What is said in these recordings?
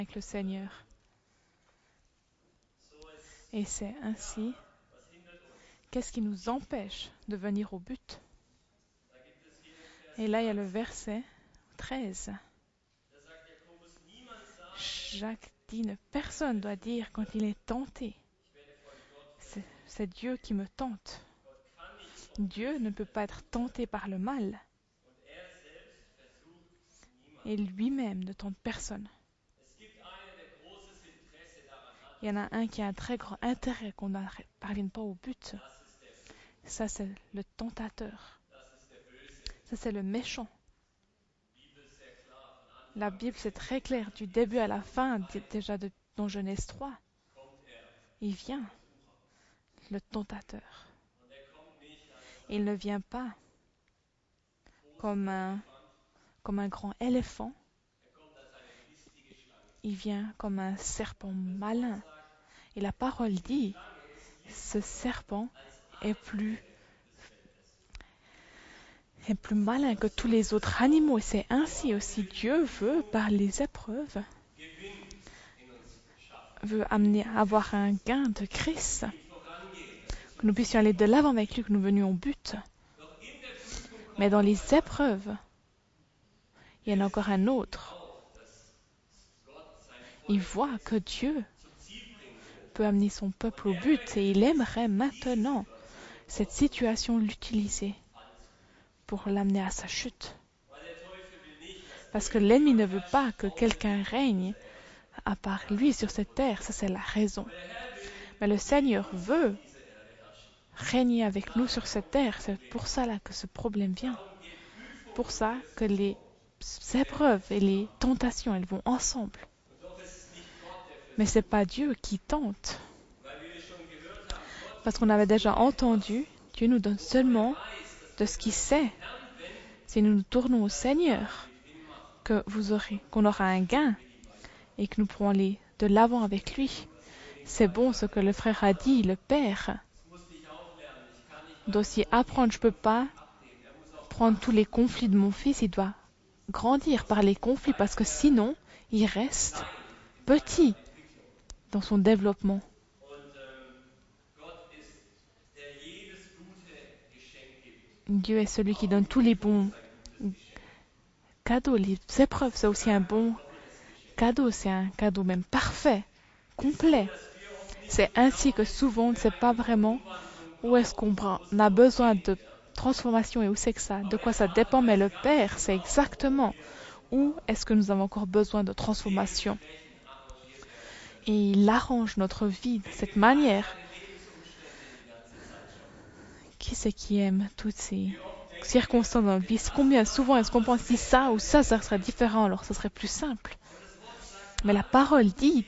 avec le Seigneur. Et c'est ainsi, qu'est-ce qui nous empêche de venir au but? Et là, il y a le verset 13. Jacques dit, personne ne doit dire quand il est tenté. C'est Dieu qui me tente. Dieu ne peut pas être tenté par le mal. Et lui-même ne tente personne. Il y en a un qui a un très grand intérêt qu'on ne parvienne pas au but. Ça, c'est le tentateur. Ça, c'est le méchant. La Bible, c'est très clair, du début à la fin, déjà dans Genèse 3. Il vient, le tentateur. Il ne vient pas comme un grand éléphant. Il vient comme un serpent malin. Et la parole dit, ce serpent est plus malin que tous les autres animaux. Et c'est ainsi aussi Dieu veut, par les épreuves, veut amener à avoir un gain de Christ. Que nous puissions aller de l'avant avec lui, que nous venions au but. Mais dans les épreuves, il y en a encore un autre. Il voit que Dieu peut amener son peuple au but et il aimerait maintenant cette situation l'utiliser pour l'amener à sa chute. Parce que l'ennemi ne veut pas que quelqu'un règne à part lui sur cette terre, ça c'est la raison. Mais le Seigneur veut régner avec nous sur cette terre, c'est pour ça là que ce problème vient. Pour ça que les épreuves et les tentations, elles vont ensemble. Mais ce n'est pas Dieu qui tente. Parce qu'on avait déjà entendu, Dieu nous donne seulement de ce qu'il sait. Si nous nous tournons au Seigneur, qu'on aura un gain et que nous pourrons aller de l'avant avec lui. C'est bon ce que le frère a dit, le Père doit aussi apprendre. Je ne peux pas prendre tous les conflits de mon fils, il doit grandir par les conflits parce que sinon, il reste petit dans son développement. Dieu est celui qui donne tous les bons cadeaux. Les épreuves, c'est aussi un bon cadeau. C'est un cadeau même parfait, complet. C'est ainsi que souvent, on ne sait pas vraiment où est-ce qu'on a besoin de transformation et où c'est que ça, de quoi ça dépend. Mais le Père, c'est exactement où est-ce que nous avons encore besoin de transformation. Et il arrange notre vie de cette manière. Qui c'est qui aime toutes ces circonstances dans la vie? Combien souvent est-ce qu'on pense si ça ou ça serait différent, alors ce serait plus simple. Mais la parole dit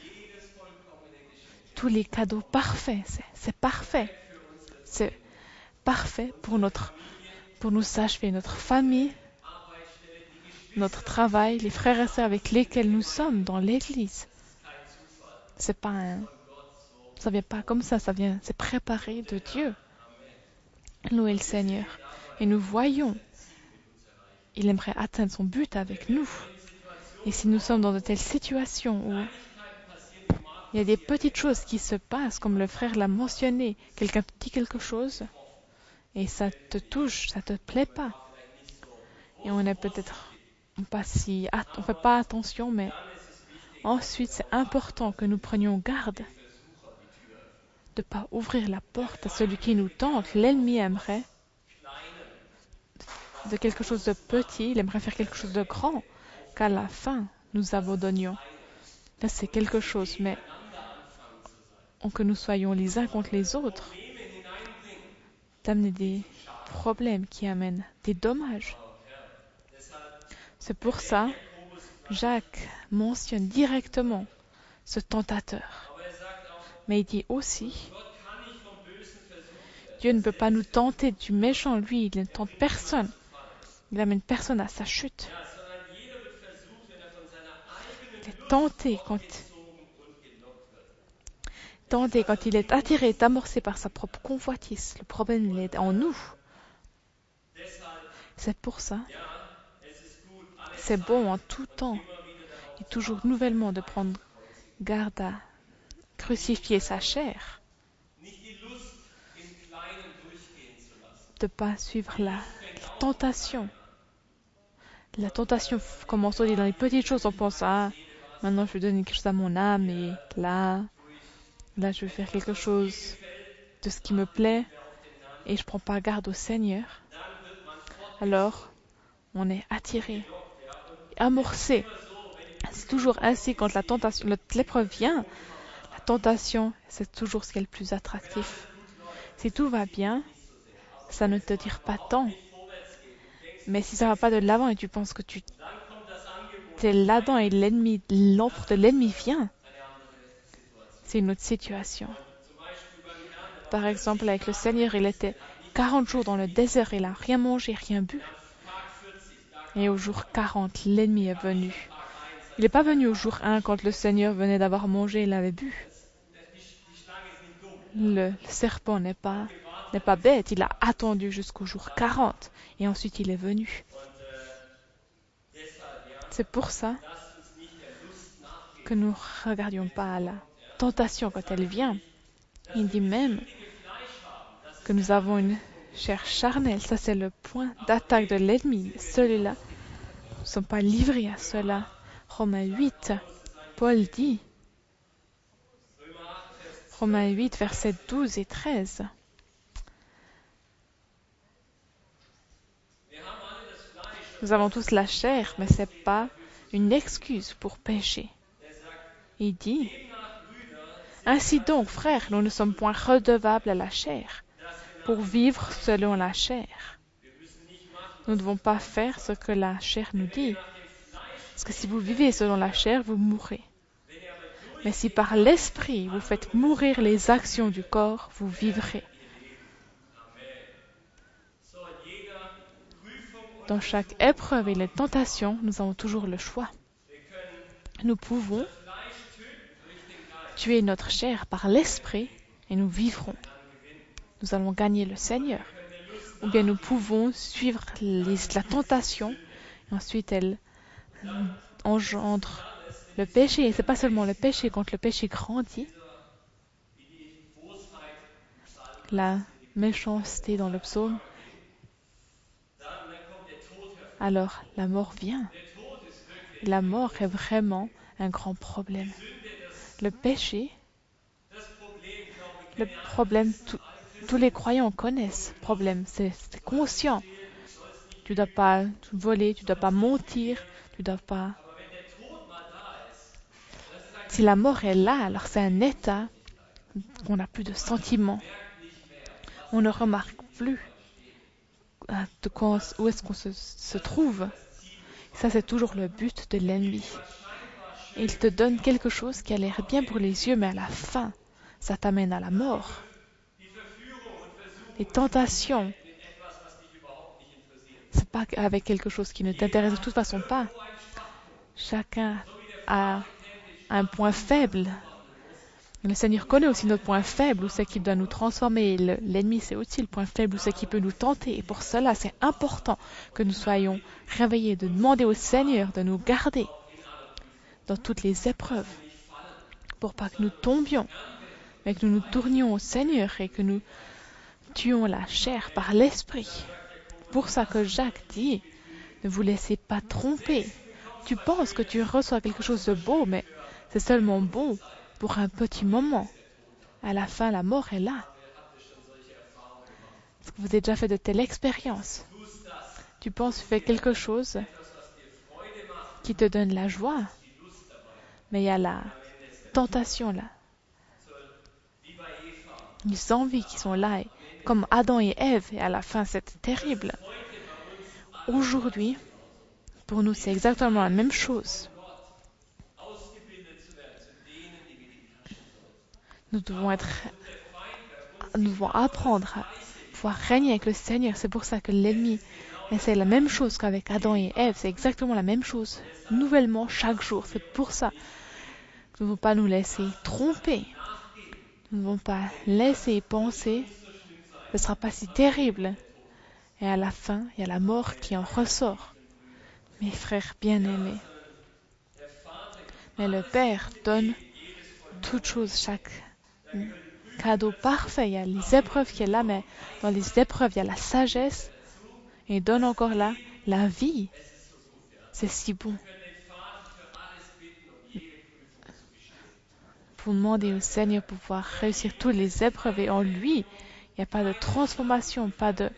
tous les cadeaux parfaits, c'est parfait. C'est parfait pour nous achever, notre famille, notre travail, les frères et sœurs avec lesquels nous sommes dans l'église. Ça vient pas comme ça vient, c'est préparé de Dieu. Louez le Seigneur. Et nous voyons, il aimerait atteindre son but avec nous. Et si nous sommes dans de telles situations où il y a des petites choses qui se passent, comme le frère l'a mentionné, quelqu'un te dit quelque chose, et ça te touche, ça te plaît pas. Et on est peut-être on fait pas attention, mais ensuite c'est important que nous prenions garde de ne pas ouvrir la porte à celui qui nous tente. L'ennemi aimerait de quelque chose de petit, il aimerait faire quelque chose de grand, qu'à la fin nous abandonnions. Là c'est quelque chose, mais que nous soyons les uns contre les autres, d'amener des problèmes qui amènent des dommages. C'est pour ça Jacques mentionne directement ce tentateur. Mais il dit aussi, Dieu ne peut pas nous tenter du méchant, lui, il ne tente personne. Il amène personne à sa chute. Il est tenté quand il est attiré, est amorcé par sa propre convoitise. Le problème, il est en nous. C'est pour ça. C'est bon en tout temps. et toujours nouvellement de prendre garde à crucifier sa chair, de ne pas suivre la tentation. La tentation commence aussi dans les petites choses. On pense, ah, maintenant je vais donner quelque chose à mon âme et là je vais faire quelque chose de ce qui me plaît et je ne prends pas garde au Seigneur. Alors, on est attiré, amorcé. C'est toujours ainsi quand la tentation, l'épreuve vient. La tentation, c'est toujours ce qui est le plus attractif. Si tout va bien, ça ne te tire pas tant. Mais si ça ne va pas de l'avant et tu penses que tu es là-dedans et l'offre de l'ennemi vient, c'est une autre situation. Par exemple, avec le Seigneur, il était 40 jours dans le désert, il n'a rien mangé, rien bu. Et au jour 40, l'ennemi est venu. Il n'est pas venu au jour 1 quand le Seigneur venait d'avoir mangé et l'avait bu. Le serpent n'est pas bête, il a attendu jusqu'au jour 40 et ensuite il est venu. C'est pour ça que nous ne regardions pas à la tentation quand elle vient. Il dit même que nous avons une chair charnelle. Ça, c'est le point d'attaque de l'ennemi. Celui-là, nous ne sommes pas livrés à cela. Romains 8, Paul dit, Romains 8, versets 12 et 13. Nous avons tous la chair, mais ce n'est pas une excuse pour pécher. Il dit, ainsi donc, frères, nous ne sommes point redevables à la chair, pour vivre selon la chair. Nous ne devons pas faire ce que la chair nous dit, parce que si vous vivez selon la chair, vous mourrez. Mais si par l'esprit vous faites mourir les actions du corps, vous vivrez. Dans chaque épreuve et les tentations, nous avons toujours le choix. Nous pouvons tuer notre chair par l'esprit et nous vivrons. Nous allons gagner le Seigneur. Ou bien nous pouvons suivre la tentation et ensuite elle engendre le péché. Et ce n'est pas seulement le péché, quand le péché grandit, la méchanceté dans le psaume, alors la mort vient. La mort est vraiment un grand problème. Le péché, le problème, tous les croyants connaissent le problème, c'est conscient. Tu ne dois pas voler, tu ne dois pas mentir, tu ne dois pas... Si la mort est là, alors c'est un état qu'on n'a plus de sentiments. On ne remarque plus où est-ce qu'on se trouve. Ça, c'est toujours le but de l'ennemi. Et il te donne quelque chose qui a l'air bien pour les yeux, mais à la fin, ça t'amène à la mort. Les tentations, c'est pas avec quelque chose qui ne t'intéresse de toute façon pas. Chacun a un point faible. Le Seigneur connaît aussi notre point faible, où c'est qu'il doit nous transformer. L'ennemi, c'est aussi le point faible, où c'est qu'il peut nous tenter. Et pour cela, c'est important que nous soyons réveillés, de demander au Seigneur de nous garder dans toutes les épreuves, pour pas que nous tombions, mais que nous nous tournions au Seigneur et que nous tuions la chair par l'esprit. Pour ça que Jacques dit, ne vous laissez pas tromper. Tu penses que tu reçois quelque chose de beau, mais c'est seulement bon pour un petit moment. À la fin, la mort est là. Est-ce que vous avez déjà fait de telles expériences? Tu penses que tu fais quelque chose qui te donne la joie, mais il y a la tentation là. Les envies qui sont là, comme Adam et Ève, et à la fin, c'est terrible. Aujourd'hui, pour nous, c'est exactement la même chose. Nous devons apprendre à pouvoir régner avec le Seigneur. C'est pour ça que l'ennemi essaie la même chose qu'avec Adam et Ève. C'est exactement la même chose, nouvellement chaque jour. C'est pour ça que nous ne devons pas nous laisser tromper. Nous ne devons pas laisser penser que ce ne sera pas si terrible. Et à la fin, il y a la mort qui en ressort. Mes frères bien-aimés, Mais le Père donne toutes choses, chaque cadeau parfait. Il y a les épreuves qui est là, mais dans les épreuves, il y a la sagesse. Et il donne encore là la vie. C'est si bon. Vous demandez au Seigneur pour pouvoir réussir toutes les épreuves et en lui, il n'y a pas de transformation, pas de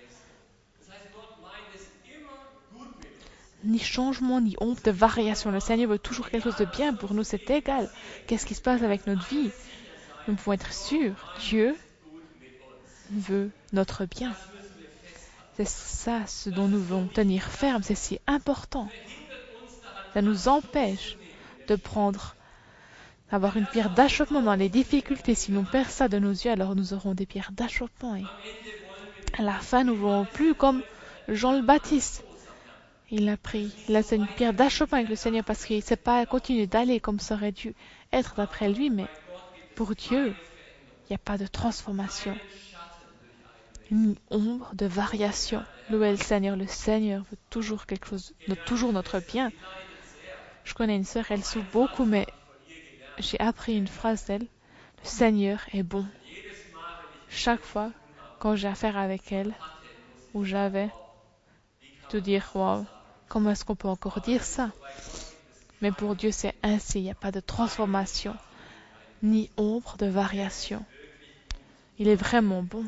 ni changement, ni honte, de variation. Le Seigneur veut toujours quelque chose de bien pour nous, c'est égal. Qu'est-ce qui se passe avec notre vie? Nous pouvons être sûrs, Dieu veut notre bien. C'est ça ce dont nous devons tenir ferme, c'est si important. Ça nous empêche de avoir une pierre d'achoppement dans les difficultés. Si l'on perd ça de nos yeux, alors nous aurons des pierres d'achoppement. Et à la fin, nous ne verrons plus comme Jean le Baptiste. Il a une pierre d'achoppement avec le Seigneur parce qu'il ne sait pas continuer d'aller comme ça aurait dû être d'après lui, mais pour Dieu, il n'y a pas de transformation, ni ombre de variation. Louez le Seigneur veut toujours quelque chose, toujours notre bien. Je connais une sœur, elle souffre beaucoup, mais j'ai appris une phrase d'elle. Le Seigneur est bon. Chaque fois, quand j'ai affaire avec elle, ou j'avais, te dire, wow, comment est-ce qu'on peut encore dire ça? Mais pour Dieu, c'est ainsi. Il n'y a pas de transformation, ni ombre de variation. Il est vraiment bon.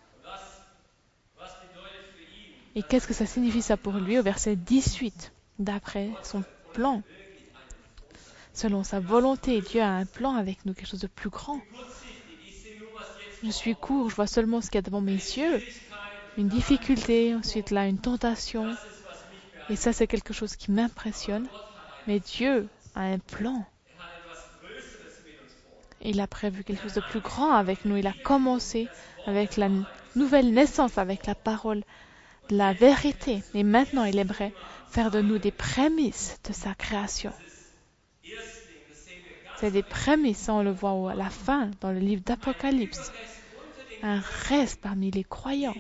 Et qu'est-ce que ça signifie ça pour lui au verset 18, d'après son plan? Selon sa volonté, Dieu a un plan avec nous, quelque chose de plus grand. Je suis court, je vois seulement ce qu'il y a devant mes yeux. Une difficulté, ensuite là, une tentation. Et ça, c'est quelque chose qui m'impressionne. Mais Dieu a un plan. Il a prévu quelque chose de plus grand avec nous. Il a commencé avec la nouvelle naissance, avec la parole de la vérité. Et maintenant, il aimerait faire de nous des prémices de sa création. C'est des prémices, on le voit à la fin, dans le livre d'Apocalypse. Un reste parmi les croyants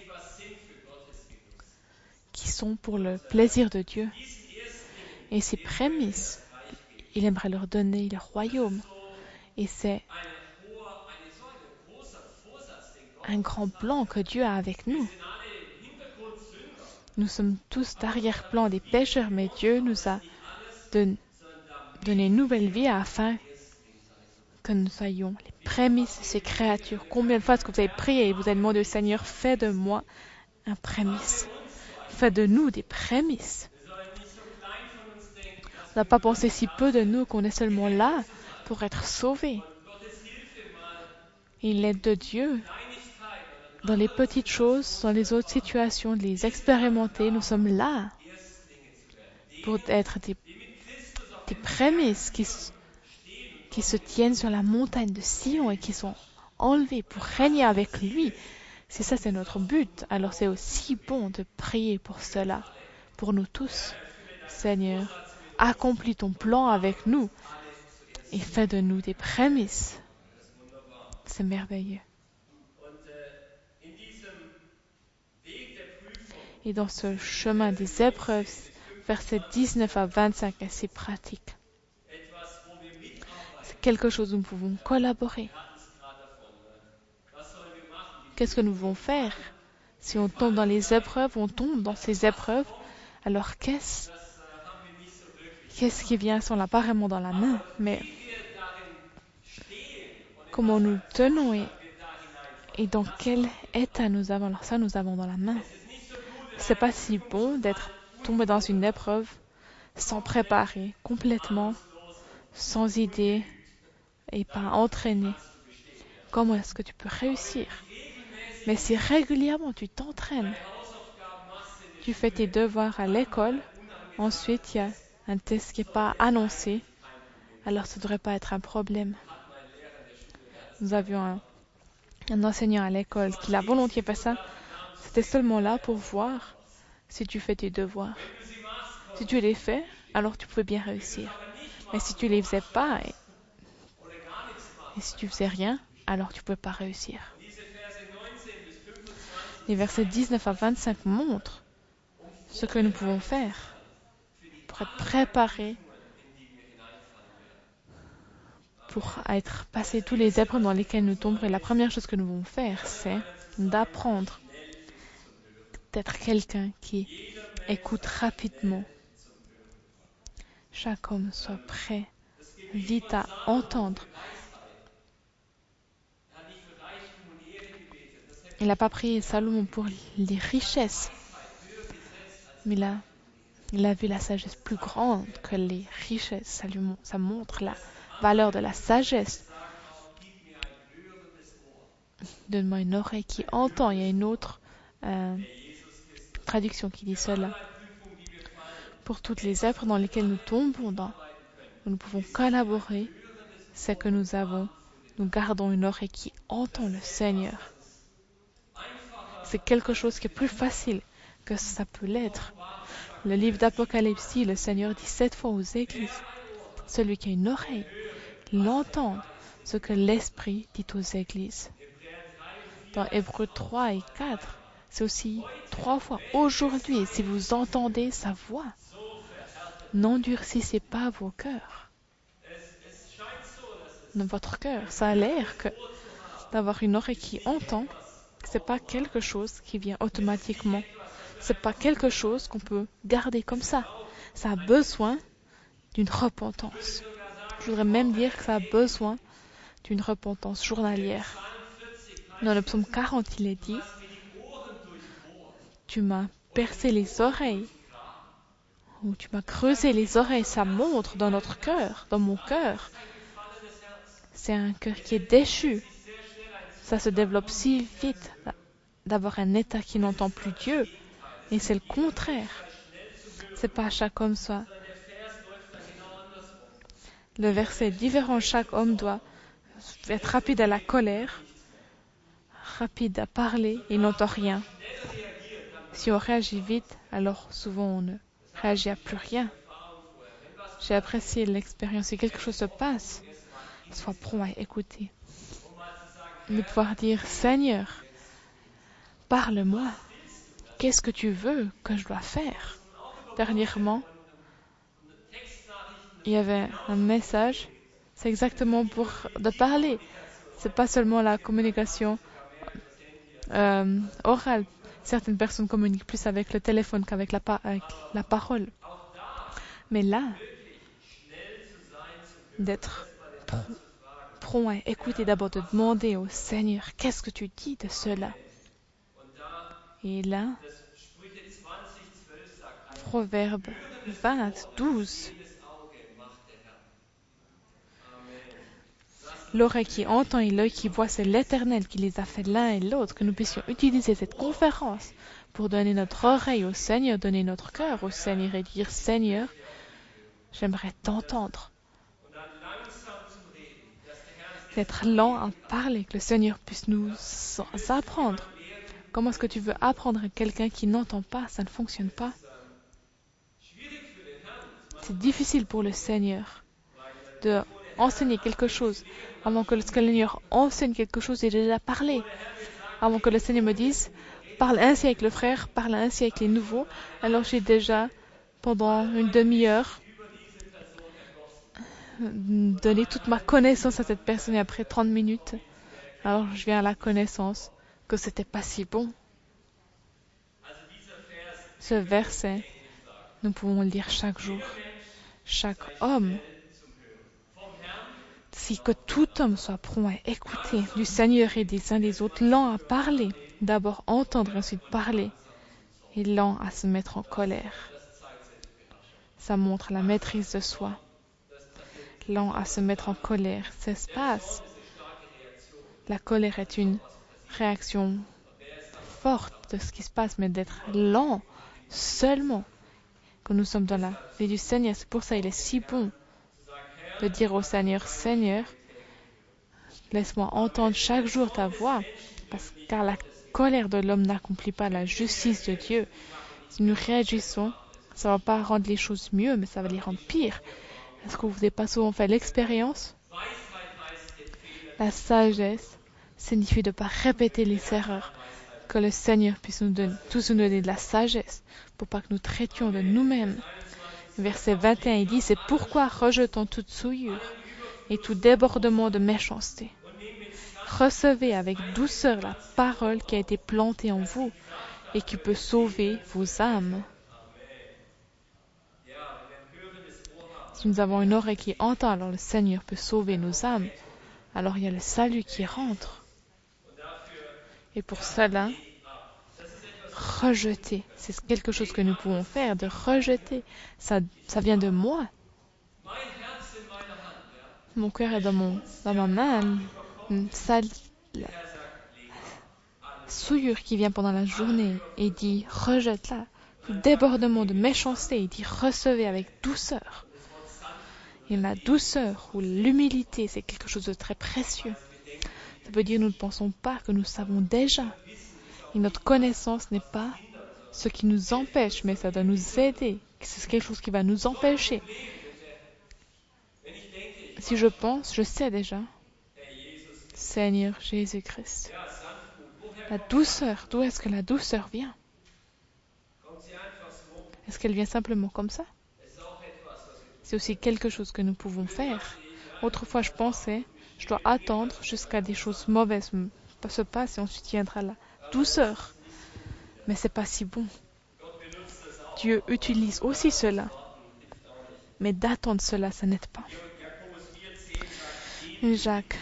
qui sont pour le plaisir de Dieu. Et ces prémices, il aimerait leur donner le royaume. Et c'est un grand plan que Dieu a avec nous. Nous sommes tous d'arrière-plan des pécheurs, mais Dieu nous a donné une nouvelle vie afin que nous soyons les prémices de ces créatures. Combien de fois est-ce que vous avez prié et vous avez demandé au Seigneur, fais de moi un prémisse. Fais de nous des prémices. On n'a pas pensé si peu de nous qu'on est seulement là pour être sauvés. Et l'aide de Dieu, dans les petites choses, dans les autres situations, de les expérimenter, nous sommes là pour être des prémices qui se tiennent sur la montagne de Sion et qui sont enlevées pour régner avec lui. Si ça c'est notre but, alors c'est aussi bon de prier pour cela, pour nous tous. Seigneur, accomplis ton plan avec nous et fais de nous des prémices. C'est merveilleux. Et dans ce chemin des épreuves, versets 19 à 25 est si pratique. C'est quelque chose où nous pouvons collaborer. Qu'est-ce que nous devons faire? Si on tombe dans les épreuves, on tombe dans ces épreuves, alors qu'est-ce qui vient si on l'a pas vraiment dans la main? Mais comment nous tenons et dans quel état nous avons? Alors ça, nous avons dans la main. C'est pas si bon d'être tombé dans une épreuve sans préparer, complètement, sans idée et pas entraîné. Comment est-ce que tu peux réussir? Mais si régulièrement tu t'entraînes, tu fais tes devoirs à l'école, ensuite il y a un test qui n'est pas annoncé, alors ça ne devrait pas être un problème. Nous avions un enseignant à l'école qui l'a volontiers fait ça. C'était seulement là pour voir si tu fais tes devoirs. Si tu les fais, alors tu pouvais bien réussir. Mais si tu les faisais pas et si tu faisais rien, alors tu ne pouvais pas réussir. Les versets 19 à 25 montrent ce que nous pouvons faire pour être préparés pour être passé tous les épreuves dans lesquelles nous tombons, la première chose que nous devons faire, c'est d'apprendre d'être quelqu'un qui écoute rapidement. Chaque homme soit prêt, vite à entendre. Il n'a pas prié Salomon pour les richesses, mais il a vu la sagesse plus grande que les richesses. Ça montre la valeur de la sagesse. Donne-moi une oreille qui entend. Il y a une autre traduction qui dit cela. Pour toutes les œuvres dans lesquelles nous tombons, où nous pouvons collaborer, c'est que nous gardons une oreille qui entend le Seigneur. C'est quelque chose qui est plus facile que ça peut l'être. Le livre d'Apocalypse, le Seigneur dit 7 fois aux églises, celui qui a une oreille, l'entend ce que l'Esprit dit aux églises. Dans Hébreux 3 et 4, c'est aussi 3 fois aujourd'hui, si vous entendez sa voix, n'endurcissez pas vos cœurs. Dans votre cœur, ça a l'air que d'avoir une oreille qui entend, c'est pas quelque chose qui vient automatiquement. C'est pas quelque chose qu'on peut garder comme ça. Ça a besoin d'une repentance. Je voudrais même dire que ça a besoin d'une repentance journalière. Dans le psaume 40, il est dit, tu m'as percé les oreilles, ou tu m'as creusé les oreilles. Ça montre dans notre cœur, dans mon cœur. C'est un cœur qui est déchu. Ça se développe si vite d'avoir un état qui n'entend plus Dieu. Et c'est le contraire. C'est pas chaque homme soit. Le verset est différent. Chaque homme doit être rapide à la colère, rapide à parler, il n'entend rien. Si on réagit vite, alors souvent on ne réagit à plus rien. J'ai apprécié l'expérience. Si quelque chose se passe, sois prompt à écouter. De pouvoir dire, Seigneur, parle-moi. Qu'est-ce que tu veux que je dois faire? Dernièrement, il y avait un message. C'est exactement pour de parler. C'est pas seulement la communication orale. Certaines personnes communiquent plus avec le téléphone qu'avec la parole. Mais là, d'être prompt à écouter, d'abord de demander au Seigneur, qu'est-ce que tu dis de cela? Et là, Proverbe 20, 12. L'oreille qui entend et l'œil qui voit, c'est l'Éternel qui les a fait l'un et l'autre. Que nous puissions utiliser cette conférence pour donner notre oreille au Seigneur, donner notre cœur au Seigneur et dire, Seigneur, j'aimerais t'entendre. D'être lent à parler, que le Seigneur puisse nous apprendre. Comment est-ce que tu veux apprendre à quelqu'un qui n'entend pas? Ça ne fonctionne pas. C'est difficile pour le Seigneur de enseigner quelque chose. Avant que le Seigneur enseigne quelque chose, il a déjà parlé. Avant que le Seigneur me dise, parle ainsi avec le frère, parle ainsi avec les nouveaux. Alors j'ai déjà, pendant une demi-heure, donné toute ma connaissance à cette personne. Et après 30 minutes, alors je viens à la connaissance que c'était pas si bon. Ce verset, nous pouvons le lire chaque jour. Chaque homme, si que tout homme soit prompt à écouter du Seigneur et des uns des autres, lent à parler, d'abord entendre, ensuite parler, et lent à se mettre en colère. Ça montre la maîtrise de soi. Lent à se mettre en colère, ça se passe. La colère est une réaction forte de ce qui se passe, mais d'être lent seulement quand nous sommes dans la vie du Seigneur. C'est pour ça qu'il est si bon de dire au Seigneur, Seigneur, laisse-moi entendre chaque jour ta voix, car la colère de l'homme n'accomplit pas la justice de Dieu. Si nous réagissons, ça ne va pas rendre les choses mieux, mais ça va les rendre pires. Est-ce que vous n'avez pas souvent fait l'expérience? La sagesse signifie de ne pas répéter les erreurs, que le Seigneur puisse nous donner de la sagesse, pour pas que nous traitions de nous-mêmes. Verset 21, il dit, c'est pourquoi rejetons toute souillure et tout débordement de méchanceté. Recevez avec douceur la parole qui a été plantée en vous et qui peut sauver vos âmes. Si nous avons une oreille qui entend, alors le Seigneur peut sauver nos âmes. Alors il y a le salut qui rentre. Et pour cela, rejeter, c'est quelque chose que nous pouvons faire, de rejeter. Ça vient de moi. Mon cœur est dans ma main, une souillure qui vient pendant la journée et dit rejette-la. Tout débordement de méchanceté, il dit recevez avec douceur. Et la douceur ou l'humilité, c'est quelque chose de très précieux. Ça veut dire que nous ne pensons pas que nous savons déjà. Et notre connaissance n'est pas ce qui nous empêche, mais ça doit nous aider. C'est quelque chose qui va nous empêcher. Si je pense, je sais déjà. Seigneur Jésus-Christ. La douceur, d'où est-ce que la douceur vient? Est-ce qu'elle vient simplement comme ça? C'est aussi quelque chose que nous pouvons faire. Autrefois, je pensais, je dois attendre jusqu'à des choses mauvaises se passent et ensuite viendra la douceur. Mais c'est pas si bon. Dieu utilise aussi cela. Mais d'attendre cela, ça n'aide pas. Jacques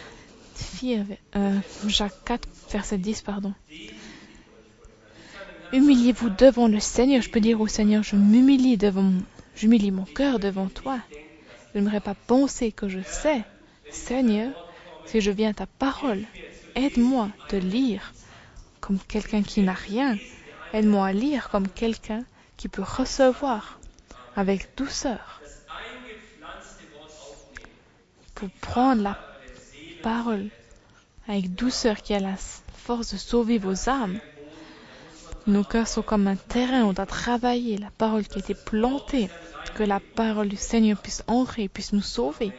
4, verset 10, pardon. Humiliez-vous devant le Seigneur. Je peux dire au Seigneur, j'humilie mon cœur devant toi. Je n'aimerais pas penser que je sais. Seigneur, si je viens à ta parole, aide-moi de lire comme quelqu'un qui n'a rien. Aide-moi à lire comme quelqu'un qui peut recevoir avec douceur. Pour prendre la parole avec douceur qui a la force de sauver vos âmes. Nos cœurs sont comme un terrain où on doit travailler la parole qui a été plantée, que la parole du Seigneur puisse entrer, puisse nous sauver.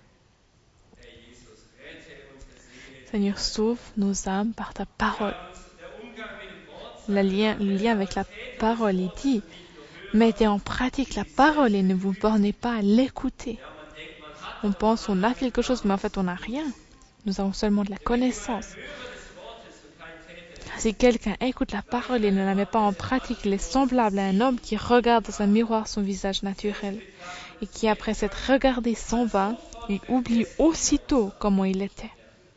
Seigneur, sauve nos âmes par ta parole. Le lien avec la parole, il dit, mettez en pratique la parole et ne vous bornez pas à l'écouter. On pense qu'on a quelque chose, mais en fait on n'a rien. Nous avons seulement de la connaissance. Si quelqu'un écoute la parole et ne la met pas en pratique, il est semblable à un homme qui regarde dans un miroir son visage naturel et qui, après s'être regardé, s'en va et oublie aussitôt comment il était.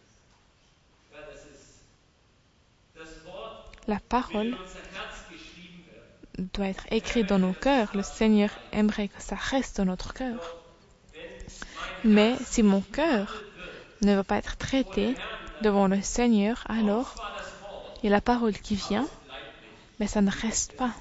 La parole doit être écrite dans nos cœurs. Le Seigneur aimerait que ça reste dans notre cœur. Mais si mon cœur ne va pas être traité devant le Seigneur, alors il y a la parole qui vient, mais ça ne reste pas.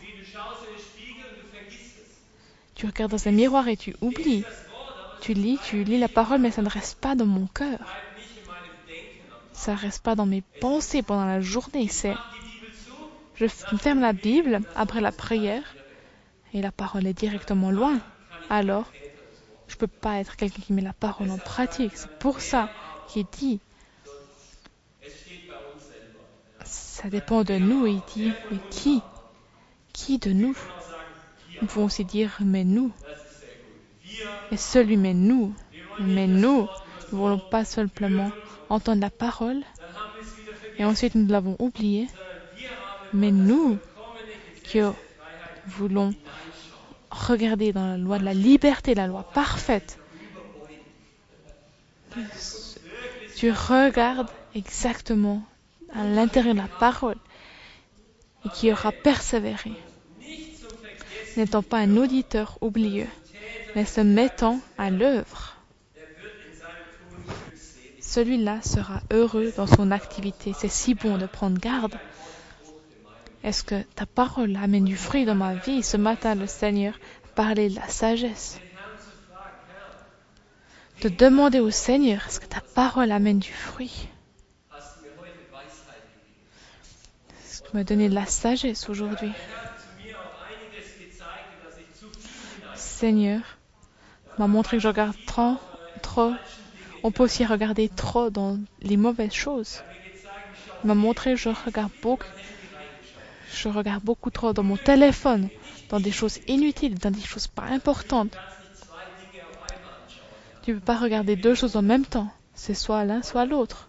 Tu regardes dans un miroir et tu oublies. Tu lis la parole, mais ça ne reste pas dans mon cœur. Ça ne reste pas dans mes pensées pendant la journée. Je ferme la Bible après la prière et la parole est directement loin. Alors, je ne peux pas être quelqu'un qui met la parole en pratique. C'est pour ça qu'il dit, ça dépend de nous. Il dit, mais qui de nous? Nous pouvons aussi dire, mais nous. Et celui, mais nous. Nous ne voulons pas simplement entendre la parole et ensuite nous l'avons oublié. Mais nous qui voulons regarder dans la loi de la liberté, la loi parfaite, tu regardes exactement à l'intérieur de la parole et qui aura persévéré, n'étant pas un auditeur oublieux, mais se mettant à l'œuvre. Celui-là sera heureux dans son activité. C'est si bon de prendre garde. Est-ce que ta parole amène du fruit dans ma vie? Ce matin, le Seigneur parlait de la sagesse. De demander au Seigneur, est-ce que ta parole amène du fruit? Est-ce que tu m'as donné de la sagesse aujourd'hui? Seigneur m'a montré que je regarde trop. On peut aussi regarder trop dans les mauvaises choses. Il m'a montré que je regarde beaucoup trop dans mon téléphone, dans des choses inutiles, dans des choses pas importantes. Tu ne peux pas regarder deux choses en même temps. C'est soit l'un, soit l'autre.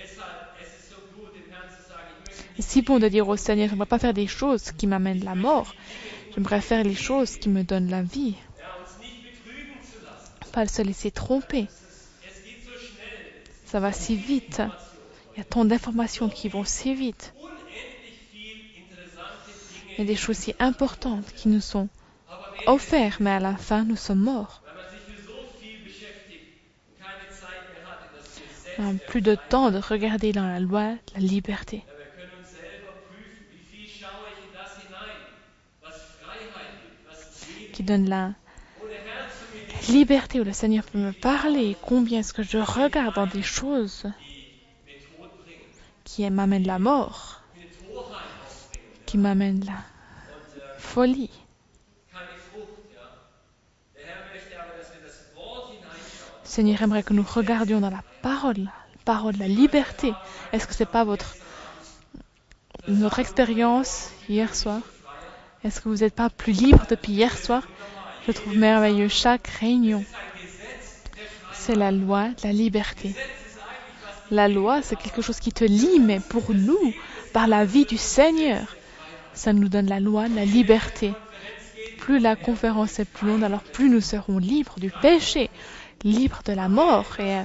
C'est si bon de dire au Seigneur, je ne vais pas faire des choses qui m'amènent la mort. J'aimerais faire les choses qui me donnent la vie. Pas se laisser tromper. Ça va si vite. Il y a tant d'informations qui vont si vite. Il y a des choses si importantes qui nous sont offertes, mais à la fin, nous sommes morts. On n'a plus de temps de regarder dans la loi la liberté, qui donne la liberté où le Seigneur peut me parler. Combien est-ce que je regarde dans des choses qui m'amènent la mort, qui m'amènent la folie. Le Seigneur aimerait que nous regardions dans la parole de la liberté. Est-ce que ce n'est pas notre expérience hier soir? Est-ce que vous n'êtes pas plus libre depuis hier soir? Je trouve merveilleux chaque réunion. C'est la loi de la liberté. La loi, c'est quelque chose qui te lie, mais pour nous, par la vie du Seigneur, ça nous donne la loi de la liberté. Plus la conférence est plus longue, alors plus nous serons libres du péché, libres de la mort, et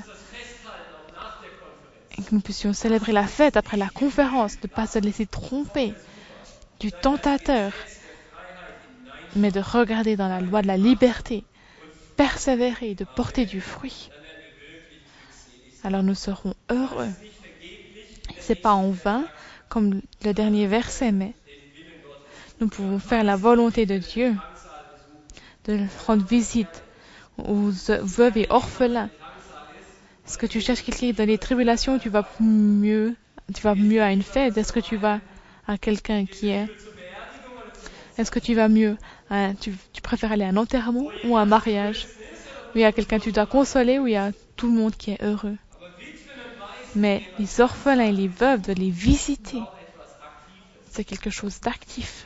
que nous puissions célébrer la fête après la conférence, de ne pas se laisser tromper du tentateur, mais de regarder dans la loi de la liberté, persévérer, de porter du fruit. Alors nous serons heureux. Ce n'est pas en vain, comme le dernier verset, mais nous pouvons faire la volonté de Dieu, de rendre visite aux veuves et orphelins. Est-ce que tu cherches quelqu'un dans les tribulations, tu vas mieux à une fête? Est-ce que tu vas à quelqu'un qui est... Est-ce que tu vas mieux tu préfères aller à un enterrement ou à un mariage? Où il y a quelqu'un que tu dois consoler, où il y a tout le monde qui est heureux. Mais les orphelins et les veuves, de les visiter, c'est quelque chose d'actif.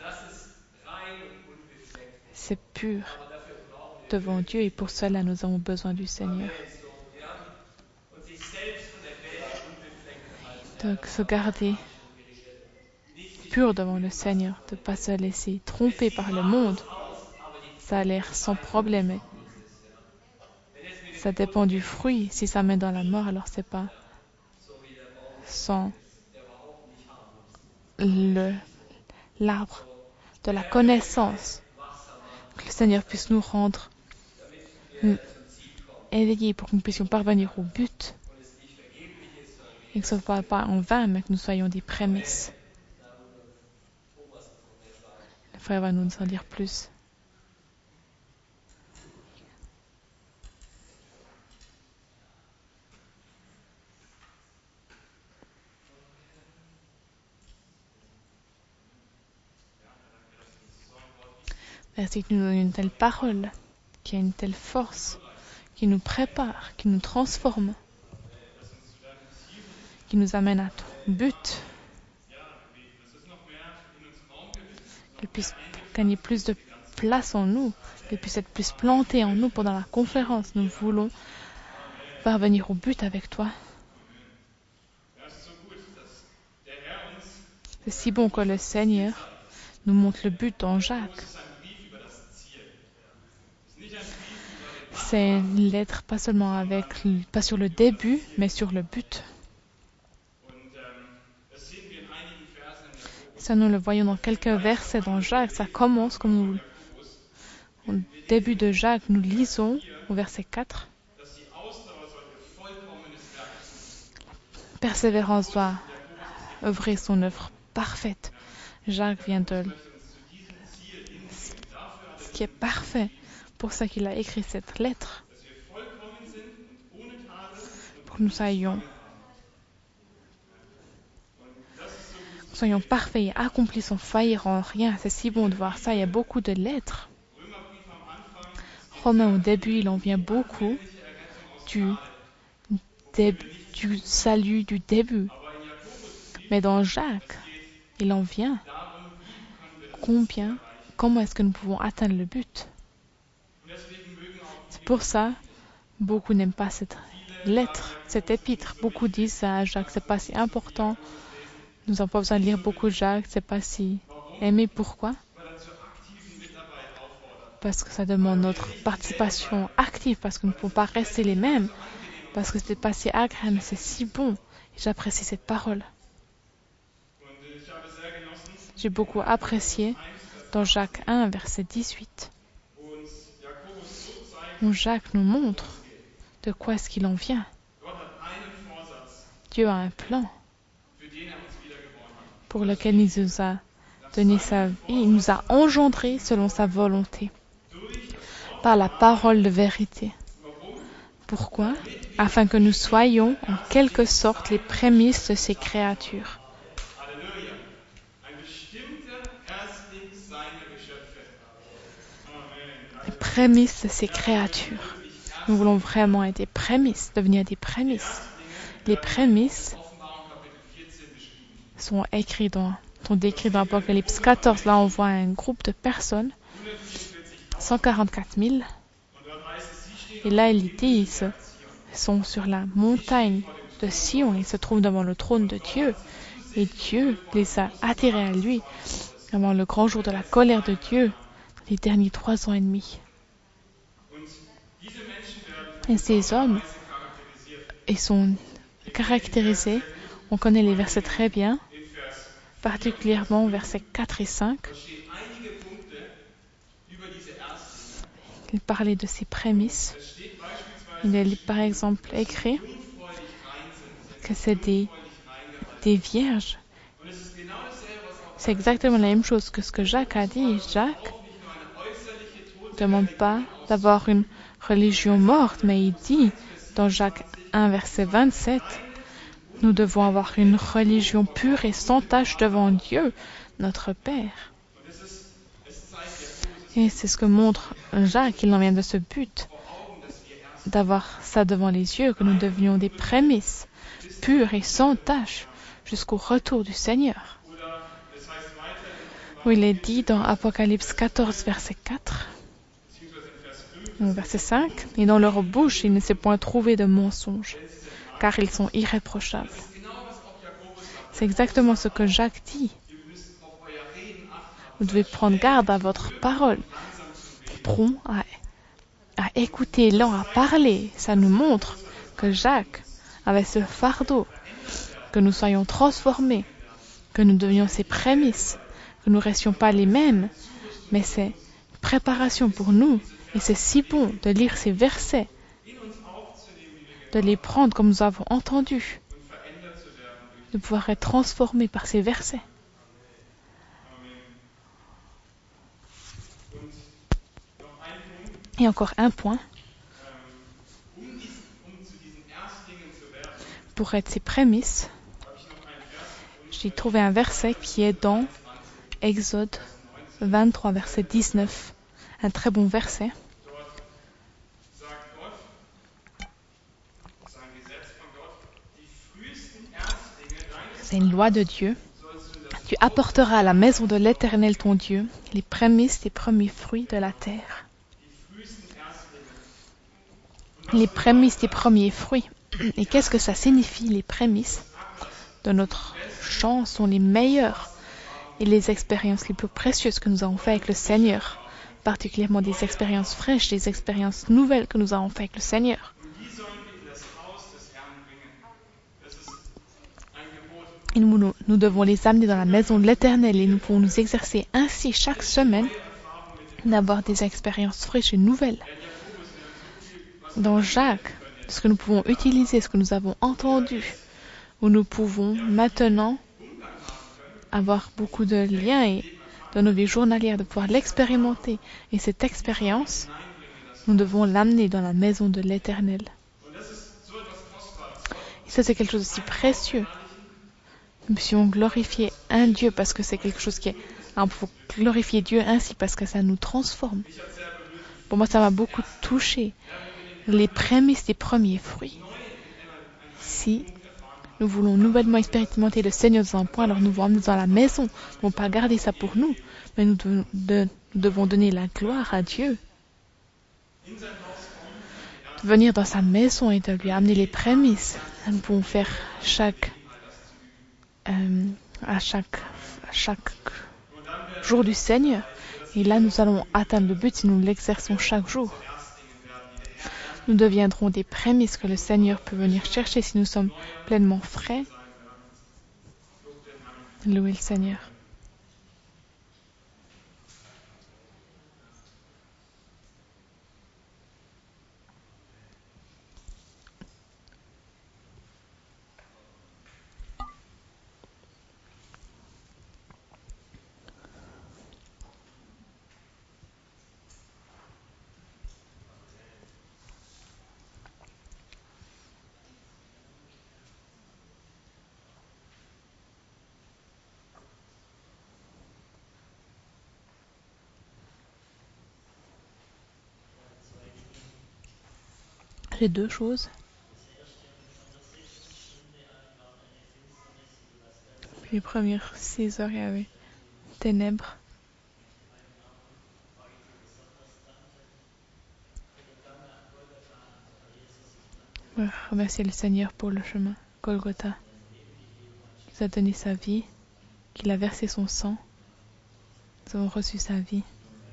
C'est pur devant Dieu et pour cela nous avons besoin du Seigneur. De se garder pur devant le Seigneur, de ne pas se laisser tromper par le monde. Ça a l'air sans problème. Ça dépend du fruit. Si ça mène dans la mort, alors c'est pas sans l'arbre de la connaissance. Que le Seigneur puisse nous rendre éveillés pour que nous puissions parvenir au but. Et que ce ne soit pas en vain, mais que nous soyons des prémices. Le frère va nous en dire plus. Merci que tu nous donnes une telle parole, qui a une telle force, qui nous prépare, qui nous transforme, qui nous amène à ton but. Qu'elle puisse gagner plus de place en nous, qu'elle puisse être plus plantée en nous pendant la conférence. Nous voulons parvenir au but avec toi. C'est si bon que le Seigneur nous montre le but dans Jacques. C'est une lettre pas seulement pas sur le début, mais sur le but. Ça, nous le voyons dans quelques versets dans Jacques. Ça commence comme au début de Jacques, nous lisons au verset 4. La persévérance doit œuvrer son œuvre parfaite. Jacques vient de ce qui est parfait. Pour ça qu'il a écrit cette lettre. Pour que nous soyons parfaits et accomplis sans faillir en rien. C'est si bon de voir ça. Il y a beaucoup de lettres. Romain, au début, il en vient beaucoup du salut du début. Mais dans Jacques, il en vient comment est-ce que nous pouvons atteindre le but. C'est pour ça, Beaucoup n'aiment pas cette lettre, cette épître. Beaucoup disent à Jacques, c'est pas si important. Nous n'avons pas besoin de lire beaucoup Jacques, c'est pas si aimé. Pourquoi? Parce que ça demande notre participation active, parce que nous ne pouvons pas rester les mêmes, parce que c'est pas si agréable, mais c'est si bon. Et j'apprécie cette parole. J'ai beaucoup apprécié dans Jacques 1, verset 18, où Jacques nous montre de quoi est-ce qu'il en vient. Dieu a un plan pour lequel il nous a donné sa vie, il nous a engendrés selon sa volonté, par la parole de vérité. Pourquoi? Afin que nous soyons en quelque sorte les prémices de ses créatures. Les prémices de ses créatures. Nous voulons vraiment être des prémices, devenir des prémices. Les prémices sont décrits dans Apocalypse 14. Là, on voit un groupe de personnes, 144 000. Et là, ils disent, ils sont sur la montagne de Sion, ils se trouvent devant le trône de Dieu. Et Dieu les a attirés à lui avant le grand jour de la colère de Dieu, les derniers 3 ans et demi. Et ces hommes, ils sont caractérisés, on connaît les versets très bien, particulièrement versets 4 et 5. Il parlait de ses prémices. Il est par exemple écrit que c'est des vierges. C'est exactement la même chose que ce que Jacques a dit. Jacques ne demande pas d'avoir une religion morte, mais il dit dans Jacques 1, verset 27, nous devons avoir une religion pure et sans tache devant Dieu, notre Père. Et c'est ce que montre Jacques, il en vient de ce but, d'avoir ça devant les yeux, que nous devenions des prémices, pures et sans tache, jusqu'au retour du Seigneur. Où il est dit dans Apocalypse 14, verset 4, verset 5, « Et dans leur bouche, il ne s'est point trouvé de mensonge, car ils sont irréprochables. » C'est exactement ce que Jacques dit. Vous devez prendre garde à votre parole, prompt à écouter, lent à parler. Ça nous montre que Jacques avait ce fardeau, que nous soyons transformés, que nous devenions ses prémices, que nous ne restions pas les mêmes, mais c'est une préparation pour nous. Et c'est si bon de lire ces versets, de les prendre comme nous avons entendu, de pouvoir être transformés par ces versets. Et encore un point. Pour être ses prémices, j'ai trouvé un verset qui est dans Exode 23, verset 19. Un très bon verset. C'est une loi de Dieu. Tu apporteras à la maison de l'Éternel ton Dieu les prémices des premiers fruits de la terre. Les prémices des premiers fruits. Et qu'est-ce que ça signifie, les prémices de notre champ sont les meilleures et les expériences les plus précieuses que nous avons faites avec le Seigneur, particulièrement des expériences fraîches, des expériences nouvelles que nous avons faites avec le Seigneur. Et nous devons les amener dans la maison de l'Éternel et nous pouvons nous exercer ainsi chaque semaine d'avoir des expériences fraîches et nouvelles. Dans Jacques, ce que nous pouvons utiliser, ce que nous avons entendu, où nous pouvons maintenant avoir beaucoup de liens et dans nos vies journalières, de pouvoir l'expérimenter. Et cette expérience, nous devons l'amener dans la maison de l'Éternel. Et ça, c'est quelque chose de si précieux. Nous puissions glorifier un Dieu parce que c'est quelque chose qui est... Il faut glorifier Dieu ainsi parce que ça nous transforme. Pour moi, ça m'a beaucoup touché. Les prémices des premiers fruits. Si nous voulons nouvellement expérimenter le Seigneur dans un point, alors nous devons amener dans la maison. Nous ne devons pas garder ça pour nous, mais nous devons donner la gloire à Dieu. Nous venir dans sa maison et de lui amener les prémices. Nous pouvons faire à chaque jour du Seigneur. Et là, nous allons atteindre le but si nous l'exerçons chaque jour. Nous deviendrons des prémices que le Seigneur peut venir chercher si nous sommes pleinement frais. Louez le Seigneur. J'ai deux choses. Les premières 6 heures, il y avait ténèbres. Je remercie le Seigneur pour le chemin Golgotha. Il nous a donné sa vie, qu'il a versé son sang. Nous avons reçu sa vie.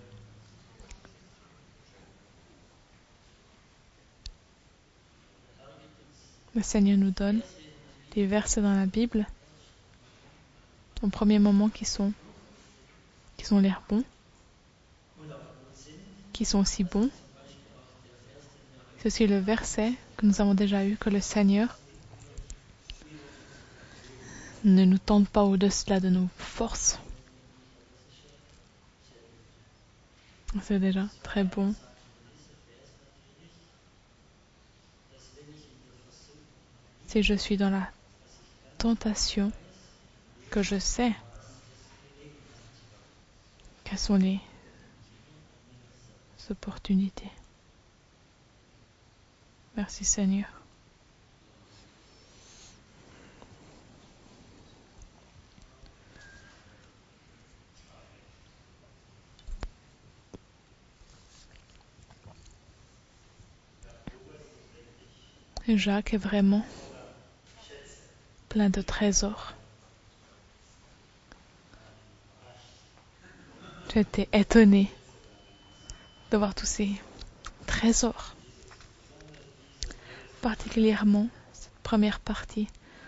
Le Seigneur nous donne des versets dans la Bible, au premier moment qui sont l'air bons, qui sont aussi bons. C'est aussi le verset que nous avons déjà eu, que le Seigneur ne nous tente pas au-delà de nos forces. C'est déjà très bon. Si je suis dans la tentation, que je sais quelles sont les opportunités. Merci Seigneur. Et Jacques est vraiment plein de trésors. J'étais étonnée de voir tous ces trésors. Particulièrement cette première partie.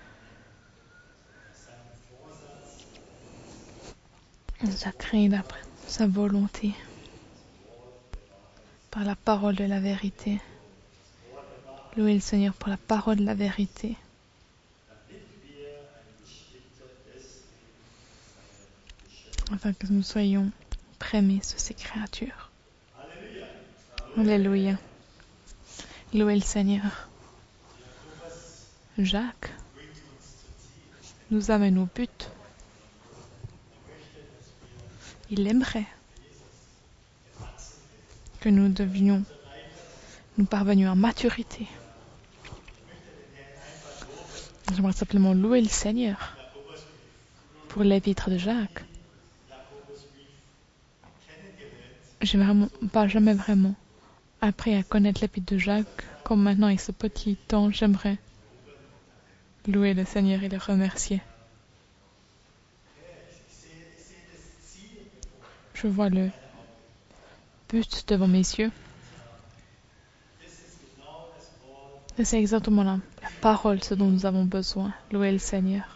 Il nous a créé d'après sa volonté, par la parole de la vérité. Louez le Seigneur pour la parole de la vérité. Afin que nous soyons prémices de ces créatures. Alléluia. Louez le Seigneur. Jacques nous amène au but. Il aimerait que nous parvenions à maturité. J'aimerais simplement louer le Seigneur pour l'épître de Jacques. J'ai jamais vraiment appris à connaître l'épître de Jacques. Comme maintenant, avec ce petit temps, j'aimerais louer le Seigneur et le remercier. Je vois le but devant mes yeux. Et c'est exactement la parole, ce dont nous avons besoin. Louer le Seigneur.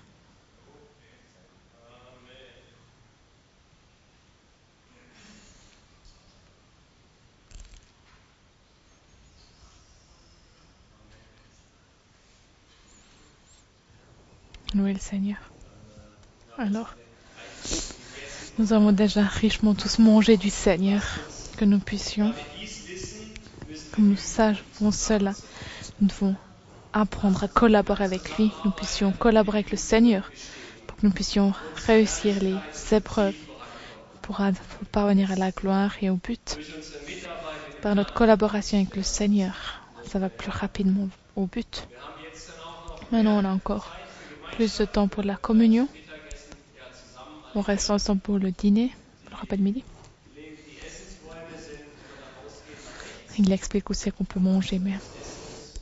Louer le Seigneur. Alors, nous avons déjà richement tous mangé du Seigneur, que nous puissions, comme nous savons cela, nous devons apprendre à collaborer avec lui, nous puissions collaborer avec le Seigneur, pour que nous puissions réussir les épreuves, pour parvenir à la gloire et au but. Par notre collaboration avec le Seigneur, ça va plus rapidement au but. Maintenant, on a encore plus de temps pour la communion. On reste ensemble pour le dîner, le repas de midi. Il explique aussi qu'on peut manger, mais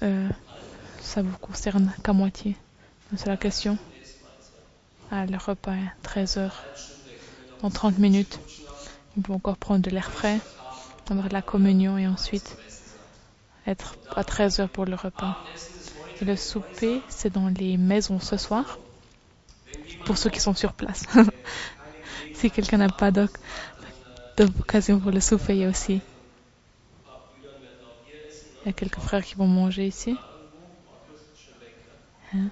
ça vous concerne qu'à moitié. C'est la question. Ah, le repas est 13 heures. Dans 30 minutes, on peut encore prendre de l'air frais, avoir de la communion et ensuite être à 13 heures pour le repas. Et le souper, c'est dans les maisons ce soir, pour ceux qui sont sur place. Si quelqu'un n'a pas d'occasion pour le souper, il y a aussi. Il y a quelques frères qui vont manger ici. Hein?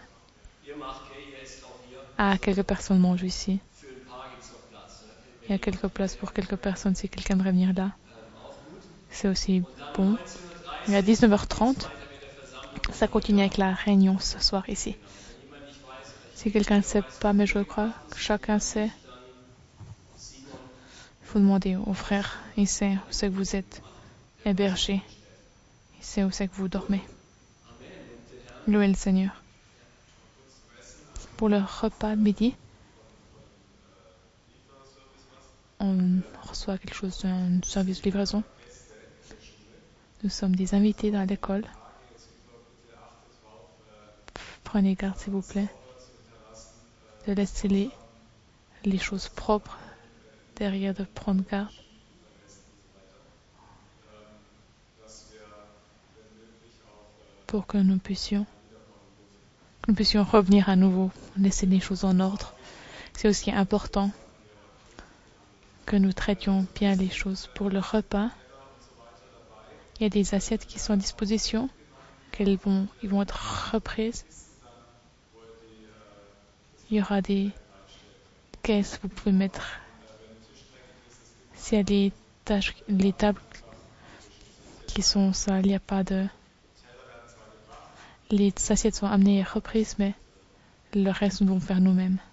Ah, quelques personnes mangent ici. Il y a quelques places pour quelques personnes si quelqu'un aimerait venir là. C'est aussi bon. Et à 19h30, ça continue avec la réunion ce soir ici. Si quelqu'un ne sait pas, mais je crois que chacun sait, il faut demander aux frères. Il sait où c'est que vous êtes hébergés. Il sait où c'est que vous dormez. Louez le Seigneur. Pour le repas de midi, on reçoit quelque chose d'un service de livraison. Nous sommes des invités dans l'école. Prenez garde, s'il vous plaît, de laisser les choses propres derrière, de prendre garde. Pour que nous puissions revenir à nouveau, laisser les choses en ordre. C'est aussi important que nous traitions bien les choses. Pour le repas, il y a des assiettes qui sont à disposition, ils vont être reprises. Il y aura des caisses, vous pouvez mettre. S'il y a les tables qui sont sales, il n'y a pas de. Les assiettes sont amenées et reprises, mais le reste, nous devons faire nous-mêmes.